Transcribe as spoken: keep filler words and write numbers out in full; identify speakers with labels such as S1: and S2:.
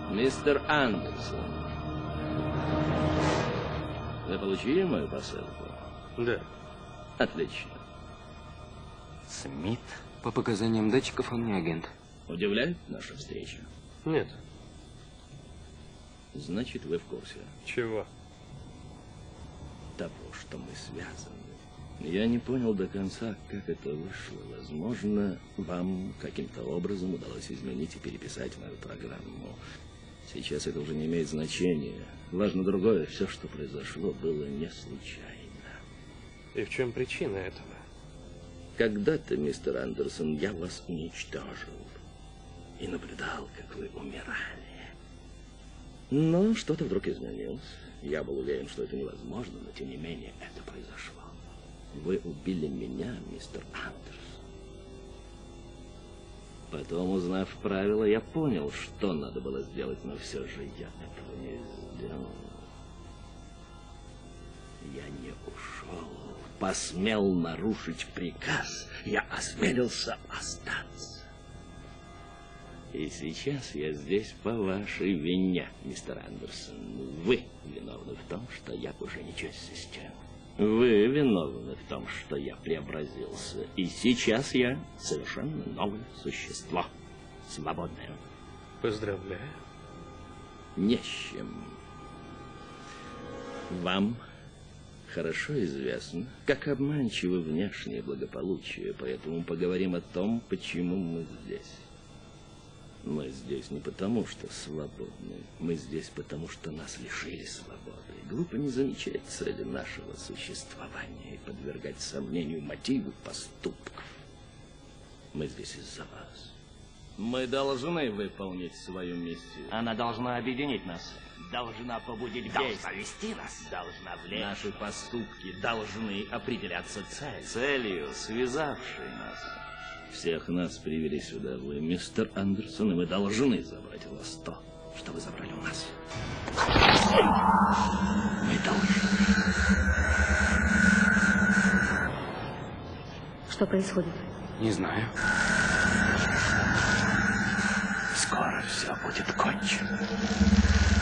S1: Мистер Андерсон, вы получили мою посылку?
S2: Да.
S1: Отлично.
S3: Смит? По показаниям датчиков он не агент.
S1: Удивляет наша встреча?
S2: Нет.
S1: Значит, вы в курсе.
S2: Чего?
S1: Того, что мы связаны. Я не понял до конца, как это вышло. Возможно, вам каким-то образом удалось изменить и переписать мою программу. Сейчас это уже не имеет значения. Важно другое. Все, что произошло, было не случайно.
S2: И в чем причина этого?
S1: Когда-то, мистер Андерсон, я вас уничтожил. И наблюдал, как вы умирали. Но что-то вдруг изменилось. Я был уверен, что это невозможно, но тем не менее это произошло. Вы убили меня, мистер Андерсон. Потом, узнав правила, я понял, что надо было сделать, но все же я этого не сделал. Я не ушел, посмел нарушить приказ. Я осмелился остаться. И сейчас я здесь по вашей вине, мистер Андерсон. Вы виновны в том, что я уже не часть системы. Вы виновны в том, что я преобразился. И сейчас я совершенно новое существо. Свободное.
S2: Поздравляю.
S1: Не с чем. Вам хорошо известно, как обманчиво внешнее благополучие, поэтому поговорим о том, почему мы здесь. Мы здесь не потому, что свободны. Мы здесь потому, что нас лишили свободы. Глупо не замечать цели нашего существования и подвергать сомнению мотивы поступков. Мы здесь из-за вас. Мы должны выполнить свою миссию.
S4: Она должна объединить нас. Должна побудить
S5: Должна вести нас.
S4: Должна влечь.
S1: Наши поступки должны определяться целью.
S4: Целью, связавшей нас.
S1: Всех нас привели сюда вы, мистер Андерсон, и мы должны забрать у вас то, что вы забрали у нас. Мы должны.
S6: Что происходит?
S3: Не знаю.
S1: Скоро все будет кончено.